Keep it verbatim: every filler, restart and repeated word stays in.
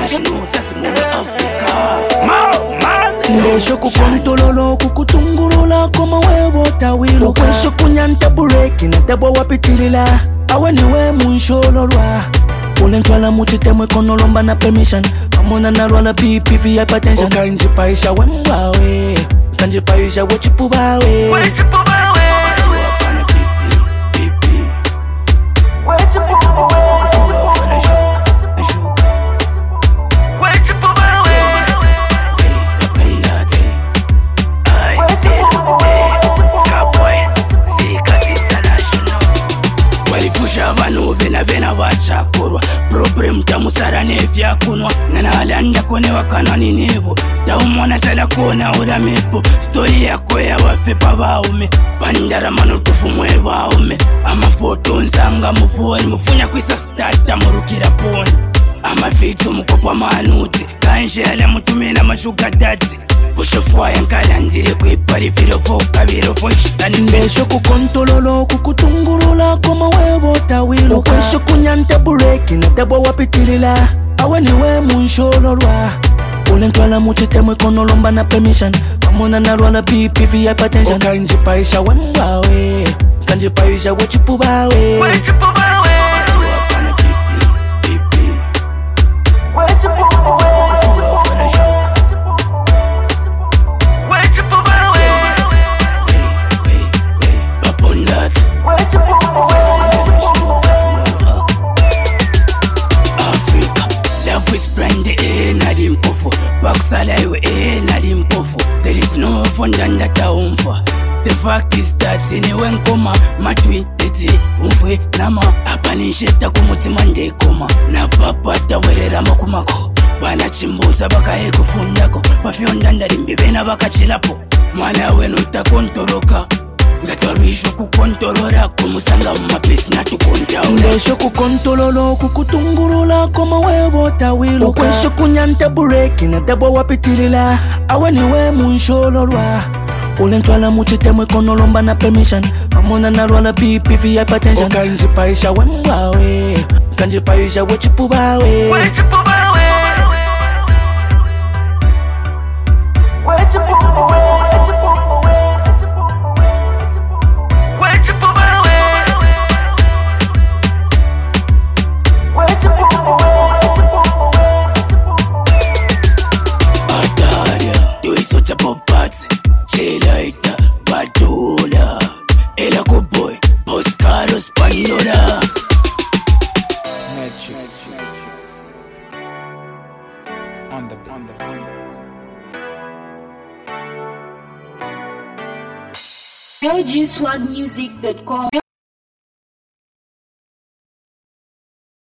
international sati muri Africa man ndesho kukontololo kukutungulula koma webo tawiluka ukwesho kunyanta bureki na tebo wapitilila awe niwe munshololwa ulentwala muchitemwe konolomba na permission amona narwala B P V hypertension ukanjipaisha wembawe kanjipaisha wechipubawe wechipubawe atiwafana pipi pipi wechipubawe atiwafana shu shu wechipubawe apelate ai Scarboy Zika International walifusha vanu vena vena vachakurwa problem tamusara nevyakunwa nanalanda kone wakanani nebo taumona talakona ula mepo story yako ya wafepa vaume pandara manotufumwe vaume amafoto nzanga mufoni mufunya kwisa stata murukira poni amavitu mukopa manuti kanjela mutumila mashuga dati ushofwa yankalandire kwiparifiro vokabiro fonshitani ndesho kukontololo kukutungulula koma webo tawiluka ukwesho kunyanta bureki na tebo wapitilila awe niwe munshololwa ulentwala muchitemwe konolomba na permission amona narwala B P V hypertension ukanjipaisha wembawe kanjipaisha wechipubawe wechipubawe atiwafana pipi pipi wechipubawe atiwafana shu wechipubawe we we we babondati Africa love is brand eh nali mpofu bakusala iwe eh nali mpofu there is no fondanda taumfa the fact is that niwe nkoma matwi eti umfwe nama apanisheta kumutima ndekoma na papa tawerera makumako bana chimbuza bakaye kufundako bafyonda ndalimbi bena bakachilapo mwana wenu takontoroka ngatarishwa kukontorora kumusanga mumapesi natukontaula ndesho kukontololo kukutungulula koma webo tawiluka ukwesho kunyanta bureki na tebo wapitilila awe niwe munshololwa ulentwala muchitemwe konolomba na permission amona narwala B P V hypertension ukanjipaisha wembawe kanjipaisha wechipubawe wechipubawe wechipubawe Socha popati, chelaita, badula Ela kuboy, Oscar Spagnola Matrix on the on the L G swag music dot com